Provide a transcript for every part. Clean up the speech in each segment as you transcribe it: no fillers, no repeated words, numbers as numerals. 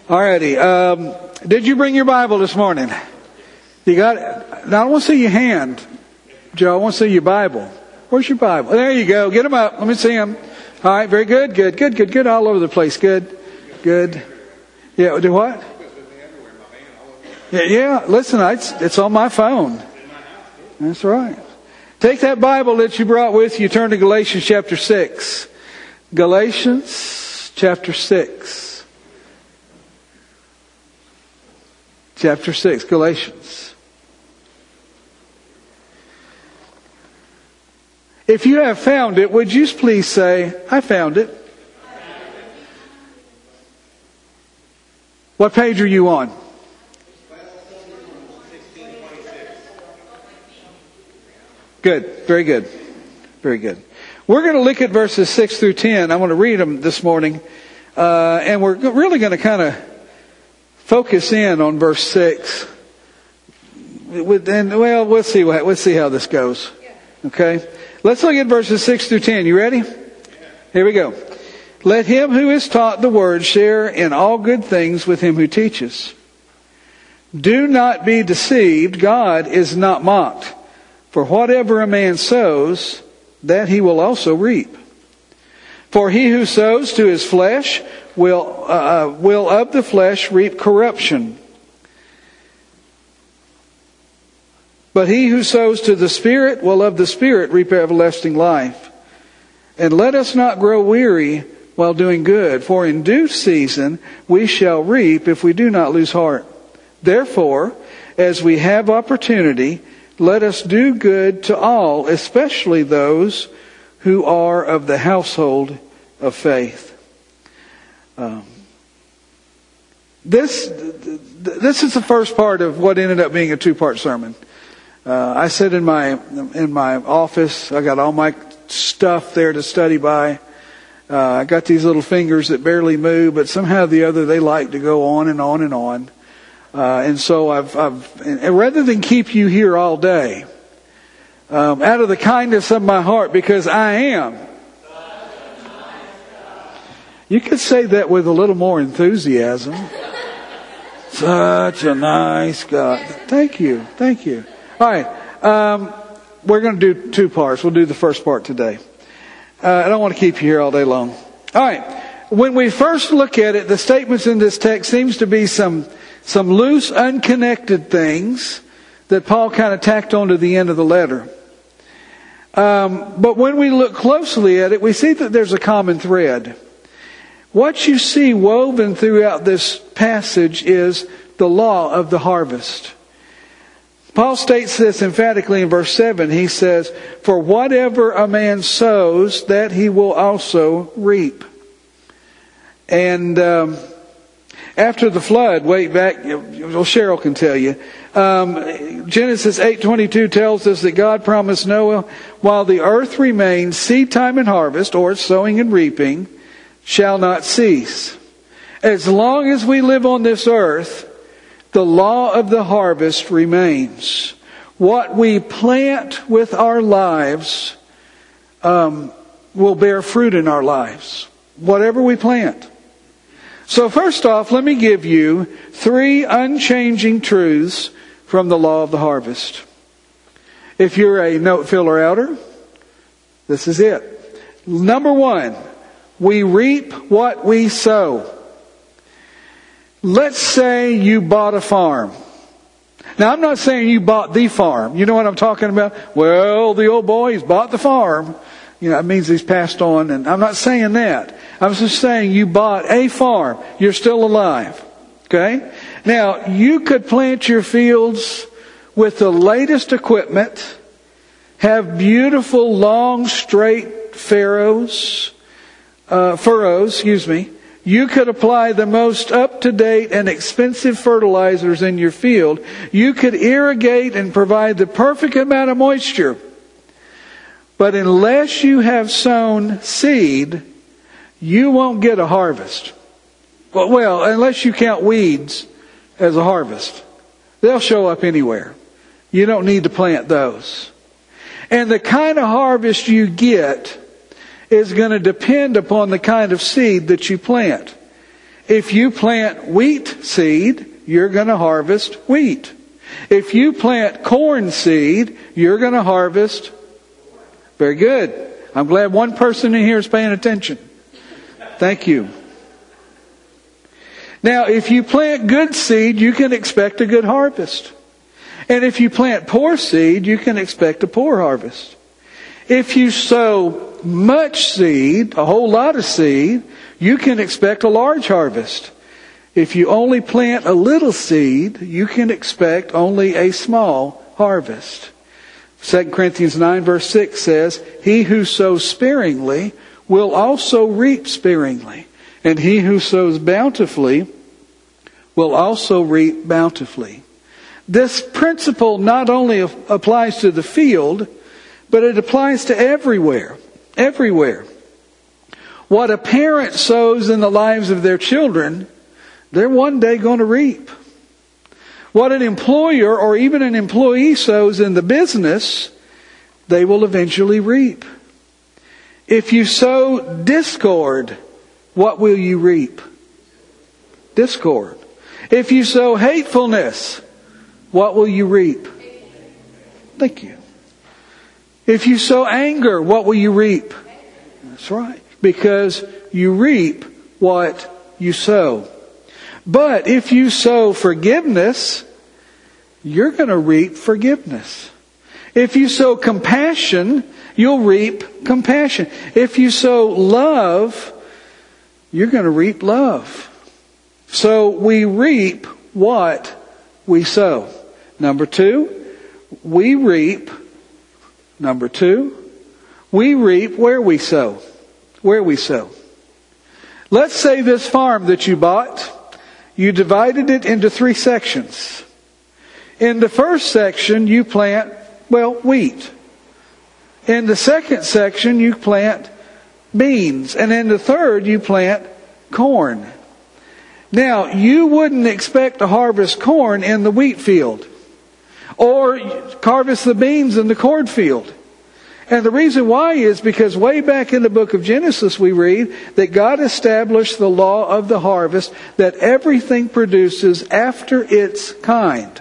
Alrighty. Did you bring your Bible this morning? You got it? Now I want to see your hand, Joe. I want to see your Bible. Where's your Bible? There you go. Get them up. Let me see them. All right. Very good. Good. All over the place. Good. Yeah. Do what? Yeah. Listen, it's on my phone. That's right. Take that Bible that you brought with you. Turn to Galatians chapter 6. Galatians chapter 6. Chapter 6, Galatians. If you have found it, would you please say, I found it? What page are you on? Good. Very good. Very good. We're going to look at verses 6 through 10. I want to read them this morning. And we're really going to kind of focus in on verse 6. We'll see how this goes. Okay? Let's look at verses 6 through 10. You ready? Here we go. Let him who is taught the word share in all good things with him who teaches. Do not be deceived. God is not mocked. For whatever a man sows, that he will also reap. For he who sows to his flesh will of the flesh reap corruption. But he who sows to the Spirit will of the Spirit reap everlasting life. And let us not grow weary while doing good, for in due season we shall reap if we do not lose heart. Therefore, as we have opportunity, let us do good to all, especially those who are of the household of faith. This is the first part of what ended up being a two-part sermon. I sit in my office. I got all my stuff there to study by. I got these little fingers that barely move, but somehow or the other they like to go on and on and on. And so and rather than keep you here all day, out of the kindness of my heart, because I am. You could say that with a little more enthusiasm. Such a nice God. Thank you. All right. We're going to do two parts. We'll do the first part today. I don't want to keep you here all day long. All right. When we first look at it, the statements in this text seems to be some loose, unconnected things that Paul kind of tacked onto the end of the letter. But when we look closely at it, we see that there's a common thread. What you see woven throughout this passage is the law of the harvest. Paul states this emphatically in verse 7. He says, for whatever a man sows, that he will also reap. And after the flood, way back, Cheryl can tell you, Genesis 8:22 tells us that God promised Noah, while the earth remains, seed time and harvest, or sowing and reaping, shall not cease. As long as we live on this earth, the law of the harvest remains. What we plant with our lives will bear fruit in our lives. Whatever we plant. So first off, let me give you 3 unchanging truths from the law of the harvest. If you're a note filler outer, this is it. Number 1, we reap what we sow. Let's say you bought a farm. Now, I'm not saying you bought the farm. You know what I'm talking about? Well, the old boy, he's bought the farm. You know, it means he's passed on. And I'm not saying that. I'm just saying you bought a farm. You're still alive. Okay? Now, you could plant your fields with the latest equipment, have beautiful, long, straight furrows. You could apply the most up-to-date and expensive fertilizers in your field. You could irrigate and provide the perfect amount of moisture. But unless you have sown seed, you won't get a harvest. Well, unless you count weeds as a harvest. They'll show up anywhere. You don't need to plant those. And the kind of harvest you get is going to depend upon the kind of seed that you plant. If you plant wheat seed, you're going to harvest wheat. If you plant corn seed, you're going to harvest. Very good. I'm glad one person in here is paying attention. Thank you. Now, if you plant good seed, you can expect a good harvest. And if you plant poor seed, you can expect a poor harvest. If you sow much seed, a whole lot of seed, you can expect a large harvest. If you only plant a little seed, you can expect only a small harvest. 2 Corinthians 9 verse 6 says, "He who sows sparingly will also reap sparingly, and he who sows bountifully will also reap bountifully." This principle not only applies to the field, but it applies to everywhere. Everywhere. What a parent sows in the lives of their children, they're one day going to reap. What an employer or even an employee sows in the business, they will eventually reap. If you sow discord, what will you reap? Discord. If you sow hatefulness, what will you reap? Thank you. If you sow anger, what will you reap? That's right. Because you reap what you sow. But if you sow forgiveness, you're going to reap forgiveness. If you sow compassion, you'll reap compassion. If you sow love, you're going to reap love. So we reap what we sow. Number two, we reap where we sow. Where we sow. Let's say this farm that you bought, you divided it into 3 sections. In the first section, you plant, wheat. In the second section, you plant beans. And in the third, you plant corn. Now, you wouldn't expect to harvest corn in the wheat field, or harvest the beans in the cornfield. And the reason why is because way back in the book of Genesis we read that God established the law of the harvest, that everything produces after its kind.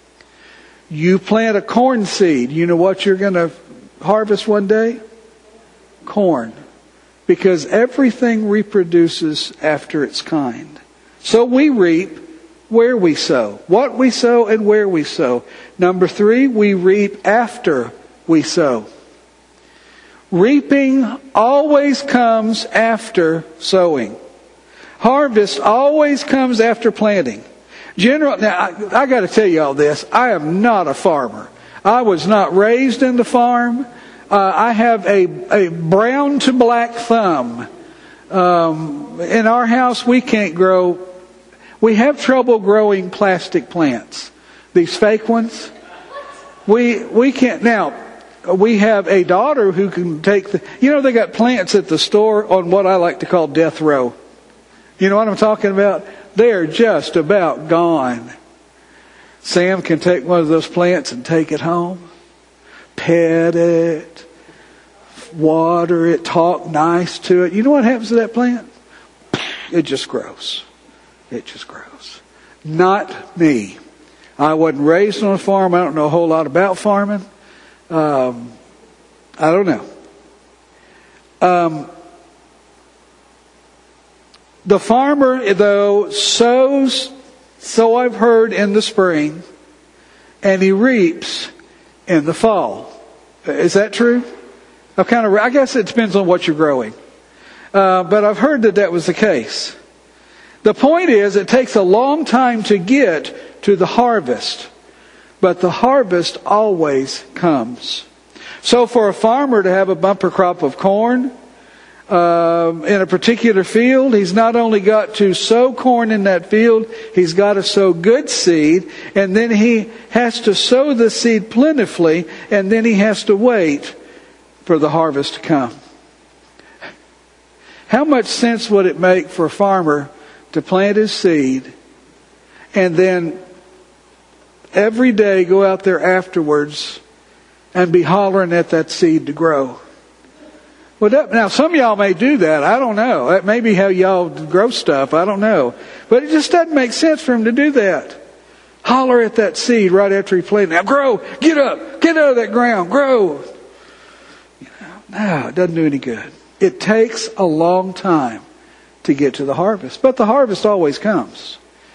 You plant a corn seed, you know what you're going to harvest one day? Corn. Because everything reproduces after its kind. So we reap where we sow. What we sow and where we sow. Number 3, we reap after we sow. Reaping always comes after sowing. Harvest always comes after planting. Now, I got to tell you all this. I am not a farmer. I was not raised in the farm. I have a brown to black thumb. In our house, we can't grow. We have trouble growing plastic plants. These fake ones. We can't. Now, we have a daughter who can take they got plants at the store on what I like to call death row. You know what I'm talking about? They're just about gone. Sam can take one of those plants and take it home, pet it, water it, talk nice to it. You know what happens to that plant? It just grows. It just grows. Not me. I wasn't raised on a farm. I don't know a whole lot about farming. I don't know. The farmer, though, sows, so I've heard, in the spring, and he reaps in the fall. Is that true? I guess it depends on what you're growing. But I've heard that was the case. The point is, it takes a long time to get to the harvest. But the harvest always comes. So for a farmer to have a bumper crop of corn in a particular field, he's not only got to sow corn in that field, he's got to sow good seed, and then he has to sow the seed plentifully, and then he has to wait for the harvest to come. How much sense would it make for a farmer to plant his seed and then every day go out there afterwards and be hollering at that seed to grow? Well, now some of y'all may do that. I don't know. That may be how y'all grow stuff. I don't know. But it just doesn't make sense for him to do that. Holler at that seed right after he planted. Now grow. Get up. Get out of that ground. Grow. No, it doesn't do any good. It takes a long time to get to the harvest. But the harvest always comes.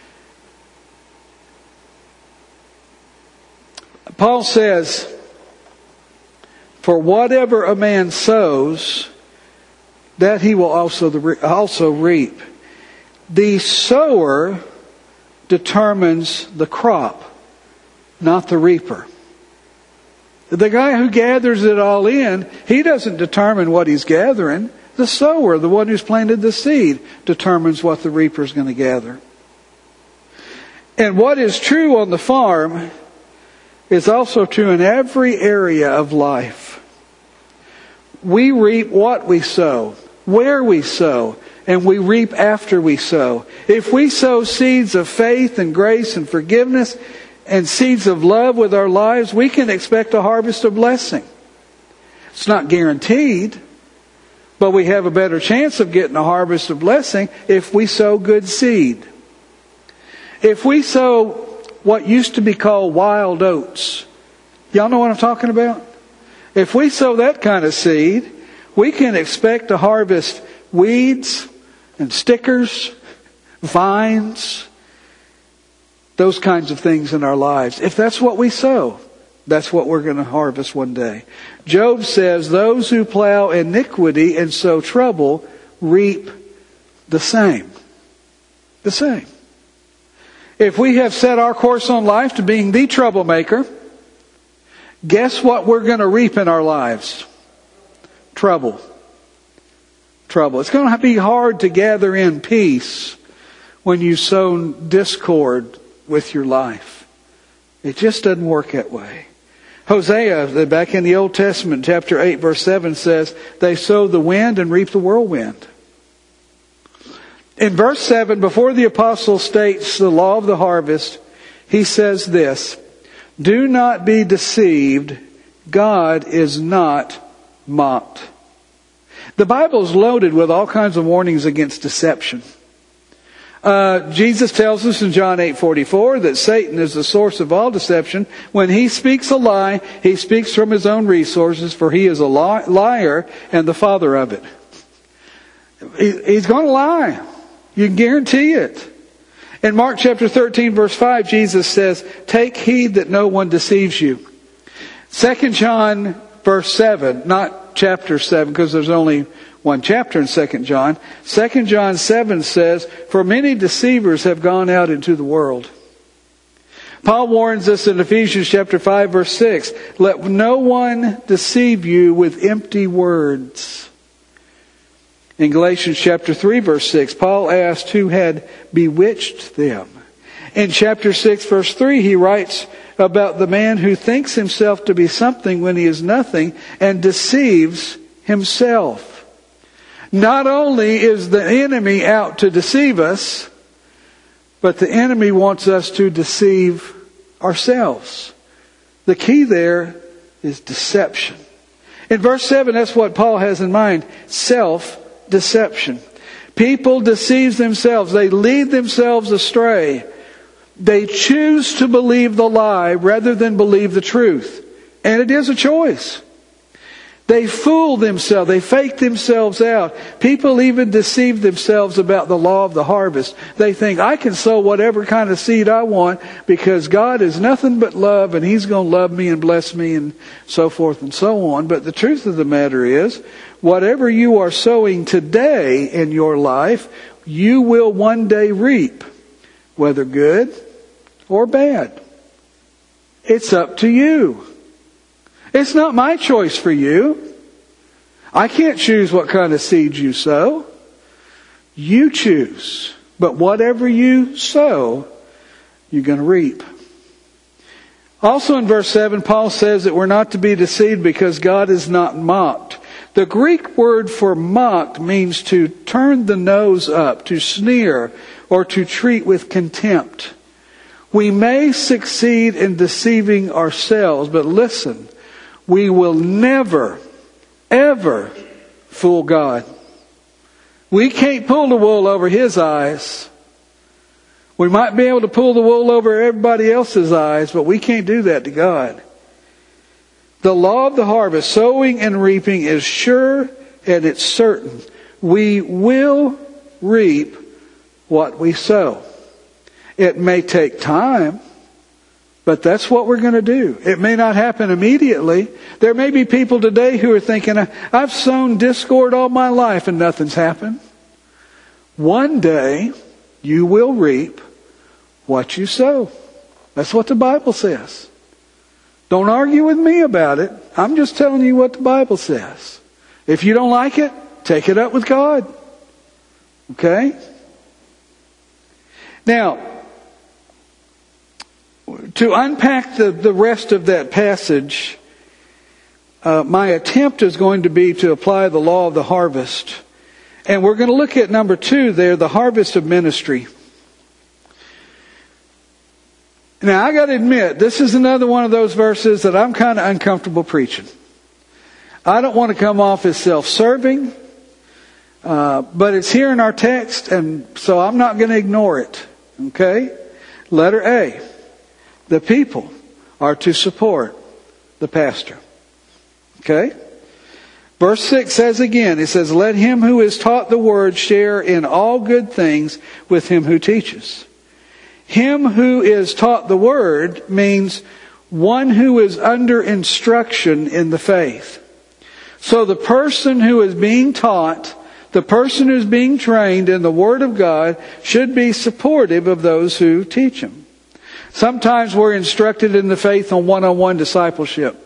Paul says, for whatever a man sows, that he will also reap. The sower determines the crop, not the reaper. The guy who gathers it all in, he doesn't determine what he's gathering. The sower, the one who's planted the seed, determines what the reaper is going to gather. And what is true on the farm is also true in every area of life. We reap what we sow, where we sow, and we reap after we sow. If we sow seeds of faith and grace and forgiveness and seeds of love with our lives, we can expect a harvest of blessing. It's not guaranteed, but we have a better chance of getting a harvest of blessing if we sow good seed. If we sow what used to be called wild oats, y'all know what I'm talking about? If we sow that kind of seed, we can expect to harvest weeds and stickers, vines, those kinds of things in our lives. If that's what we sow, that's what we're going to harvest one day. Job says, those who plow iniquity and sow trouble reap the same. The same. If we have set our course on life to being the troublemaker, guess what we're going to reap in our lives? Trouble. Trouble. It's going to be hard to gather in peace when you sow discord with your life. It just doesn't work that way. Hosea, back in the Old Testament, chapter 8, verse 7 says, they sow the wind and reap the whirlwind. In verse 7, before the apostle states the law of the harvest, he says this, do not be deceived, God is not mocked. The Bible is loaded with all kinds of warnings against deception. Jesus tells us in John 8:44 that Satan is the source of all deception. When he speaks a lie, he speaks from his own resources, for he is a liar and the father of it. He's going to lie. You can guarantee it. In Mark chapter 13, verse 5, Jesus says, take heed that no one deceives you. 2 John verse 7, not chapter 7, because there's only one chapter in 2 John. 2 John 7 says, for many deceivers have gone out into the world. Paul warns us in Ephesians chapter 5, verse 6, let no one deceive you with empty words. In Galatians chapter 3, verse 6, Paul asked who had bewitched them. In chapter 6, verse 3, he writes about the man who thinks himself to be something when he is nothing and deceives himself. Not only is the enemy out to deceive us, but the enemy wants us to deceive ourselves. The key there is deception. In verse 7, that's what Paul has in mind. Self-deception. People deceive themselves. They lead themselves astray. They choose to believe the lie rather than believe the truth. And it is a choice. They fool themselves. They fake themselves out. People even deceive themselves about the law of the harvest. They think, I can sow whatever kind of seed I want because God is nothing but love and He's going to love me and bless me and so forth and so on. But the truth of the matter is, whatever you are sowing today in your life, you will one day reap, whether good or bad. It's up to you. It's not my choice for you. I can't choose what kind of seeds you sow. You choose. But whatever you sow, you're going to reap. Also in verse 7, Paul says that we're not to be deceived because God is not mocked. The Greek word for mocked means to turn the nose up, to sneer, or to treat with contempt. We may succeed in deceiving ourselves, but listen, we will never, ever fool God. We can't pull the wool over His eyes. We might be able to pull the wool over everybody else's eyes, but we can't do that to God. The law of the harvest, sowing and reaping, is sure and it's certain. We will reap what we sow. It may take time, but that's what we're going to do. It may not happen immediately. There may be people today who are thinking, I've sown discord all my life and nothing's happened. One day, you will reap what you sow. That's what the Bible says. Don't argue with me about it. I'm just telling you what the Bible says. If you don't like it, take it up with God. Okay? Now, to unpack the rest of that passage, my attempt is going to be to apply the law of the harvest. And we're going to look at number 2 there, the harvest of ministry. Now, I got to admit, this is another one of those verses that I'm kind of uncomfortable preaching. I don't want to come off as self-serving, but it's here in our text, and so I'm not going to ignore it. Okay? Letter A. The people are to support the pastor. Okay? Verse 6 says again, it says, let him who is taught the word share in all good things with him who teaches. Him who is taught the word means one who is under instruction in the faith. So the person who is being taught, the person who is being trained in the Word of God should be supportive of those who teach him. Sometimes we're instructed in the faith on one-on-one discipleship.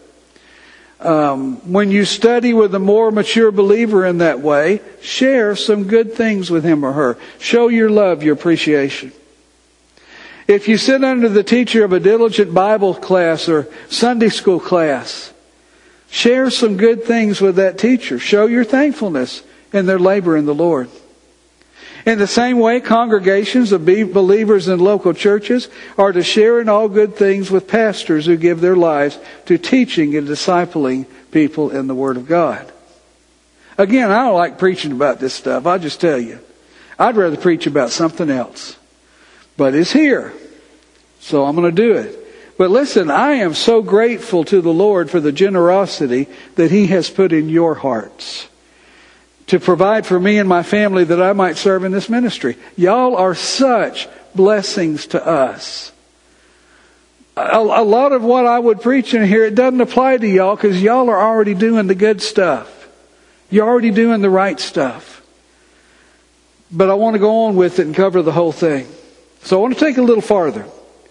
When you study with a more mature believer in that way, share some good things with him or her. Show your love, your appreciation. If you sit under the teacher of a diligent Bible class or Sunday school class, share some good things with that teacher. Show your thankfulness in their labor in the Lord. In the same way, congregations of believers in local churches are to share in all good things with pastors who give their lives to teaching and discipling people in the Word of God. Again, I don't like preaching about this stuff. I'll just tell you. I'd rather preach about something else. But it's here. So I'm going to do it. But listen, I am so grateful to the Lord for the generosity that He has put in your hearts to provide for me and my family that I might serve in this ministry. Y'all are such blessings to us. A lot of what I would preach in here, it doesn't apply to y'all because y'all are already doing the good stuff. You're already doing the right stuff. But I want to go on with it and cover the whole thing. So I want to take it a little farther.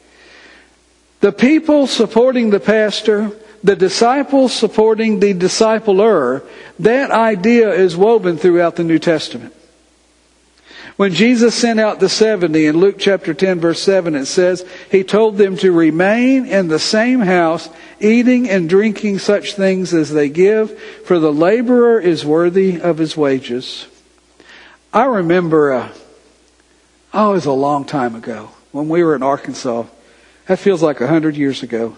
The people supporting the pastor, the disciples supporting the discipler, that idea is woven throughout the New Testament. When Jesus sent out the 70 in Luke chapter 10 verse 7, it says, He told them to remain in the same house, eating and drinking such things as they give, for the laborer is worthy of his wages. I remember, it was a long time ago, when we were in Arkansas. That feels like 100 years ago.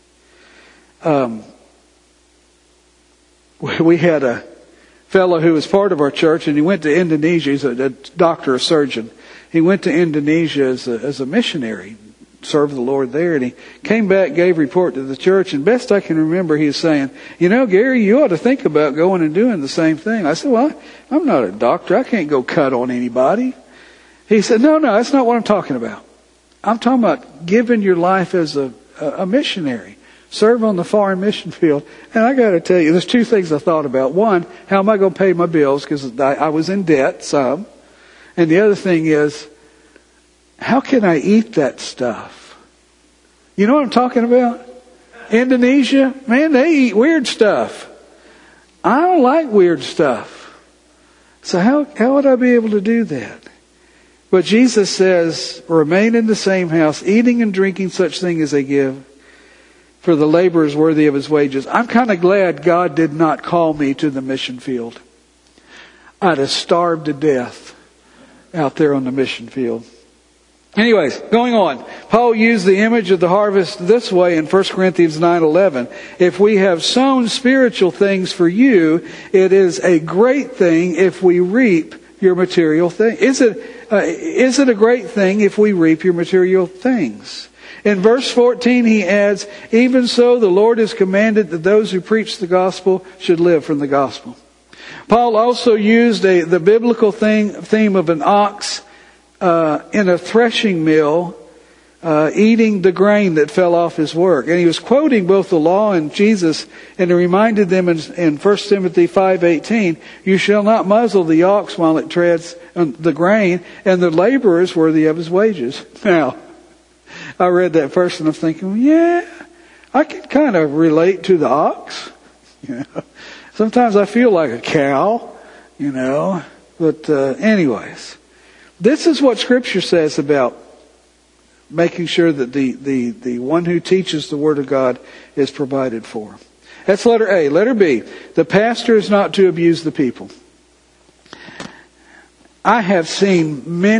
We had a fellow who was part of our church, and he went to Indonesia. He's a doctor, a surgeon. He went to Indonesia as a missionary, served the Lord there, and he came back, gave report to the church, and best I can remember, he was saying, Gary, you ought to think about going and doing the same thing. I said, well, I'm not a doctor. I can't go cut on anybody. He said, no, that's not what I'm talking about. I'm talking about giving your life as a missionary. Serve on the foreign mission field. And I got to tell you, there's two things I thought about. One, how am I going to pay my bills? Because I was in debt, some. And the other thing is, how can I eat that stuff? You know what I'm talking about? Indonesia, man, they eat weird stuff. I don't like weird stuff. So how would I be able to do that? But Jesus says, remain in the same house, eating and drinking such things as they give, for the laborer is worthy of his wages. I'm kind of glad God did not call me to the mission field. I'd have starved to death out there on the mission field. Anyways, going on. Paul used the image of the harvest this way in 1 Corinthians 9:11. If we have sown spiritual things for you, it is a great thing if we reap your material things. Is it a great thing if we reap your material things? In verse 14 he adds, even so the Lord has commanded that those who preach the gospel should live from the gospel. Paul also used the biblical theme of an ox in a threshing mill, eating the grain that fell off his work. And he was quoting both the law and Jesus, and he reminded them in 1 Timothy 5:18, you shall not muzzle the ox while it treads the grain, and the laborer is worthy of his wages. Now, I read that first and I'm thinking, yeah, I can kind of relate to the ox. Sometimes I feel like a cow, But anyways, this is what Scripture says about making sure that the one who teaches the Word of God is provided for. That's letter A. Letter B, the pastor is not to abuse the people. I have seen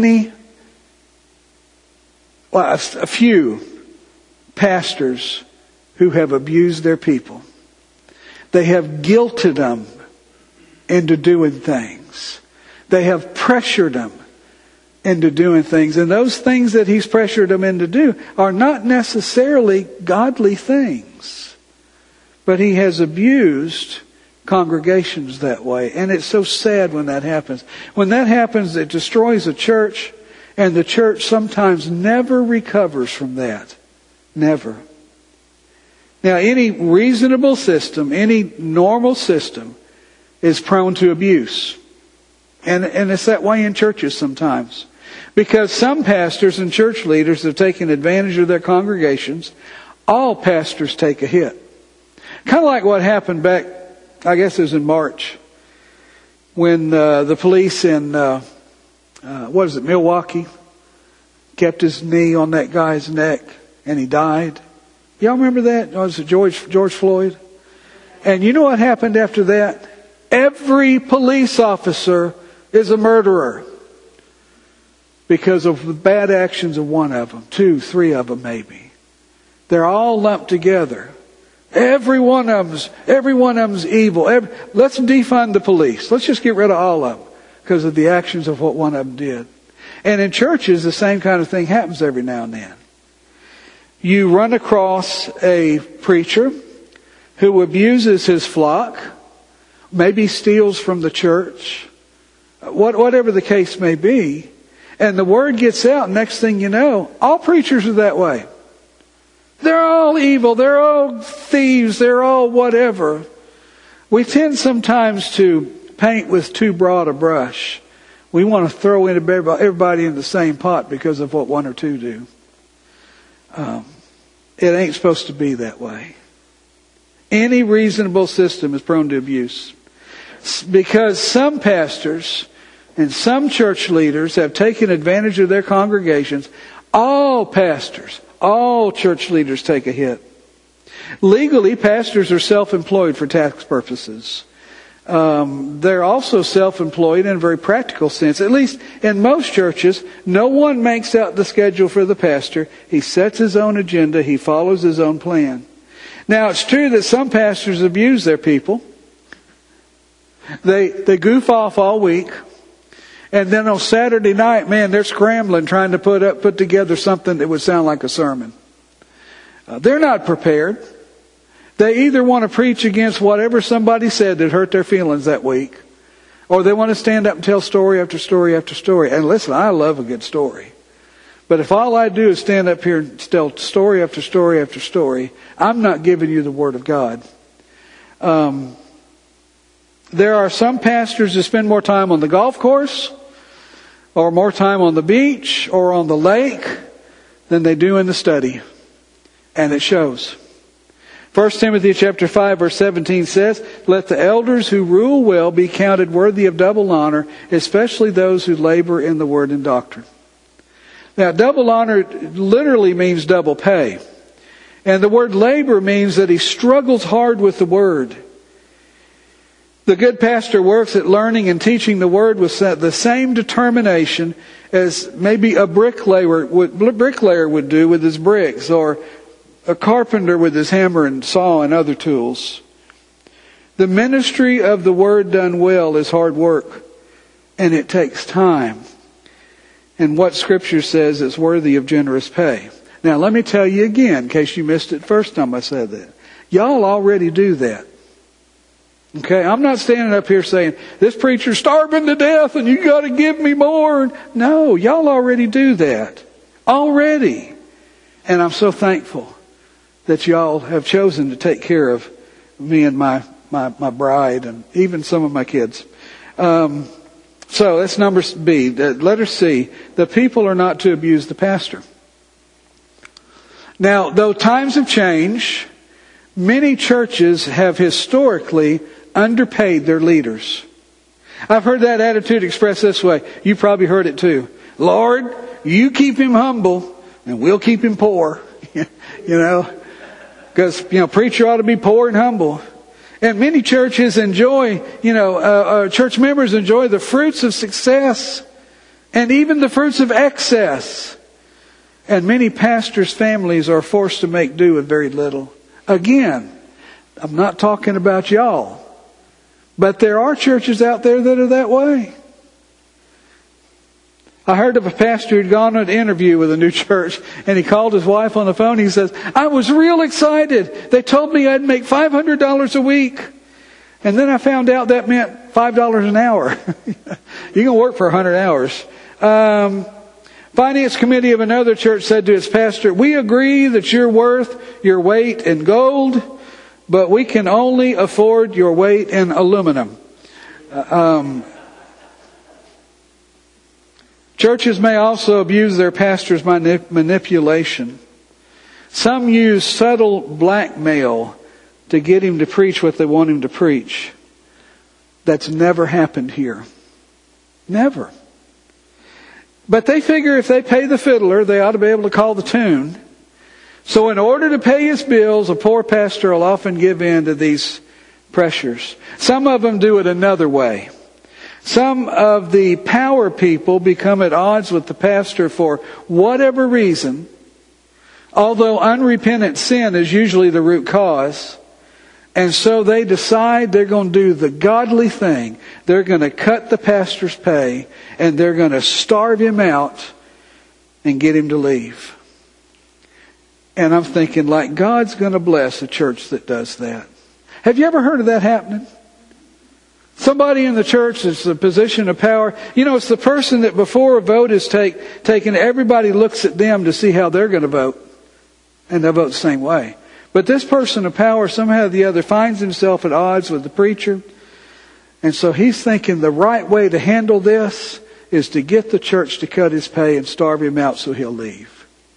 a few pastors who have abused their people. They have guilted them into doing things. They have pressured them into doing things. And those things that he's pressured them into do are not necessarily godly things. But he has abused congregations that way. And it's so sad when that happens. When that happens, it destroys a church. And the church sometimes never recovers from that. Never. Now, any reasonable system, any normal system is prone to abuse. And it's that way in churches sometimes. Because some pastors and church leaders have taken advantage of their congregations. All pastors take a hit. Kind of like what happened back, I guess it was in March, when the police in Milwaukee, kept his knee on that guy's neck and he died. Y'all remember that? Was it George Floyd? And you know what happened after that? Every police officer is a murderer because of the bad actions of one of them, 2, 3 of them maybe. They're all lumped together. Every one of them's evil. Let's defund the police. Let's just get rid of all of them because of the actions of what one of them did. And in churches, the same kind of thing happens every now and then. You run across a preacher who abuses his flock, maybe steals from the church, whatever the case may be, and the word gets out, next thing you know, all preachers are that way. They're all evil, they're all thieves, they're all whatever. We tend sometimes to paint with too broad a brush. We want to throw in everybody in the same pot because of what one or two do. It ain't supposed to be that way. Any reasonable system is prone to abuse. Because some pastors and some church leaders have taken advantage of their congregations. All pastors, all church leaders take a hit. Legally, pastors are self-employed for tax purposes. They're also self-employed in a very practical sense. At least in most churches, no one makes out the schedule for the pastor. He sets his own agenda. He follows his own plan. Now, it's true that some pastors abuse their people. They goof off all week. And then on Saturday night, man, they're scrambling trying to put together something that would sound like a sermon. They're not prepared. They either want to preach against whatever somebody said that hurt their feelings that week, or they want to stand up and tell story after story after story. And listen, I love a good story. But if all I do is stand up here and tell story after story after story, I'm not giving you the Word of God. There are some pastors that spend more time on the golf course, or more time on the beach, or on the lake, than they do in the study. And it shows. 1 Timothy chapter 5 verse 17 says, let the elders who rule well be counted worthy of double honor, especially those who labor in the word and doctrine. Now, double honor literally means double pay. And the word labor means that he struggles hard with the word. The good pastor works at learning and teaching the Word with the same determination as maybe a bricklayer would do with his bricks, or a carpenter with his hammer and saw and other tools. The ministry of the Word done well is hard work, and it takes time. And what Scripture says is worthy of generous pay. Now let me tell you again, in case you missed it first time I said that. Y'all already do that. Okay, I'm not standing up here saying, this preacher's starving to death and you got to give me more. No, y'all already do that. Already. And I'm so thankful that y'all have chosen to take care of me and my bride and even some of my kids. So that's number B. Letter C, the people are not to abuse the pastor. Now, though times have changed, many churches have historically underpaid their leaders. I've heard that attitude expressed this way. You probably heard it too. Lord, you keep him humble and we'll keep him poor. Because, preacher ought to be poor and humble. And many churches enjoy, church members enjoy the fruits of success and even the fruits of excess. And many pastors' families are forced to make do with very little. Again, I'm not talking about y'all. But there are churches out there that are that way. I heard of a pastor who'd gone on an interview with a new church, and he called his wife on the phone. He says, I was real excited. They told me I'd make $500 a week. And then I found out that meant $5 an hour. You can work for 100 hours. Finance committee of another church said to its pastor, we agree that you're worth your weight in gold, but we can only afford your weight in aluminum. Churches may also abuse their pastors' manipulation. Some use subtle blackmail to get him to preach what they want him to preach. That's never happened here. Never. But they figure if they pay the fiddler, they ought to be able to call the tune. So in order to pay his bills, a poor pastor will often give in to these pressures. Some of them do it another way. Some of the power people become at odds with the pastor for whatever reason, although unrepentant sin is usually the root cause. And so they decide they're going to do the godly thing. They're going to cut the pastor's pay and they're going to starve him out and get him to leave. And I'm thinking, like, God's going to bless a church that does that. Have you ever heard of that happening? Somebody in the church that's a position of power. It's the person that before a vote is taken, everybody looks at them to see how they're going to vote. And they'll vote the same way. But this person of power, somehow or the other, finds himself at odds with the preacher. And so he's thinking the right way to handle this is to get the church to cut his pay and starve him out so he'll leave.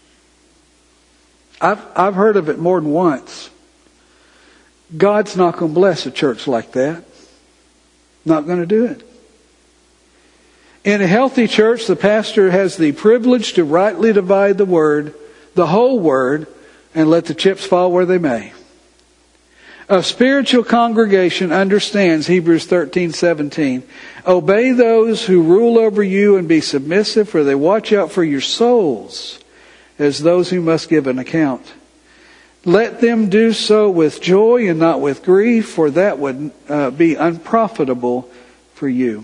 I've heard of it more than once. God's not going to bless a church like that. Not going to do it. In a healthy church, the pastor has the privilege to rightly divide the word, the whole word, and let the chips fall where they may. A spiritual congregation understands Hebrews 13:17. Obey those who rule over you and be submissive, for they watch out for your souls as those who must give an account. Let them do so with joy and not with grief, for that would be unprofitable for you.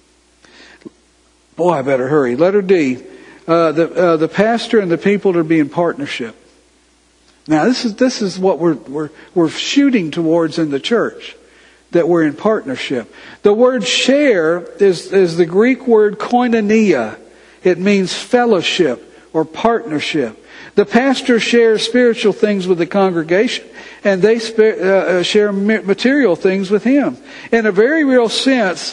Boy, I better hurry. Letter D. The pastor and the people are to be in partnership. Now, this is what we're shooting towards in the church, that we're in partnership. The word share is the Greek word koinonia. It means fellowship or partnership. The pastor shares spiritual things with the congregation, and they share material things with him. In a real sense,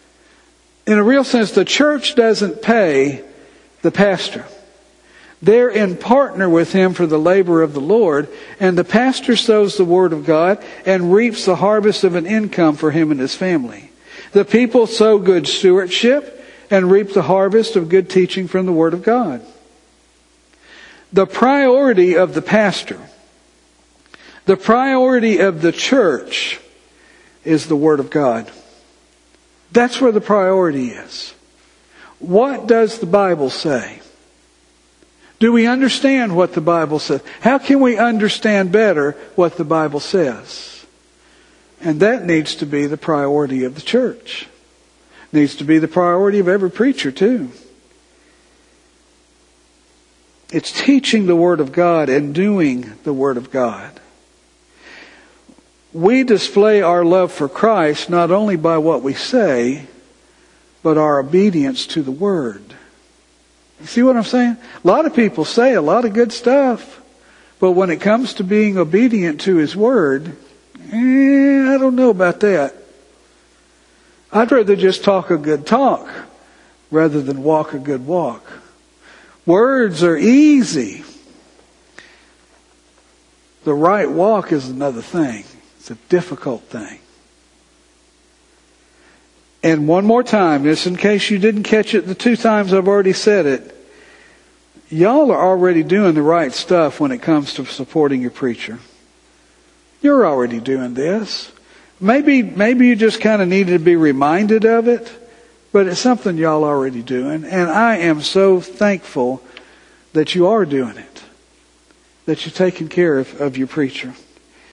the church doesn't pay the pastor. They're in partner with him for the labor of the Lord, and the pastor sows the word of God and reaps the harvest of an income for him and his family. The people sow good stewardship and reap the harvest of good teaching from the word of God. The priority of the pastor, the priority of the church, is the Word of God. That's where the priority is. What does the Bible say? Do we understand what the Bible says? How can we understand better what the Bible says? And that needs to be the priority of the church. Needs to be the priority of every preacher too. It's teaching the Word of God and doing the Word of God. We display our love for Christ not only by what we say, but our obedience to the Word. You see what I'm saying? A lot of people say a lot of good stuff, but when it comes to being obedient to His Word, I don't know about that. I'd rather just talk a good talk rather than walk a good walk. Words are easy. The right walk is another thing. It's a difficult thing. And one more time, just in case you didn't catch it the 2 times I've already said it, y'all are already doing the right stuff when it comes to supporting your preacher. You're already doing this. Maybe you just kind of needed to be reminded of it, but it's something y'all already doing. And I am so thankful that you are doing it, that you're taking care of your preacher.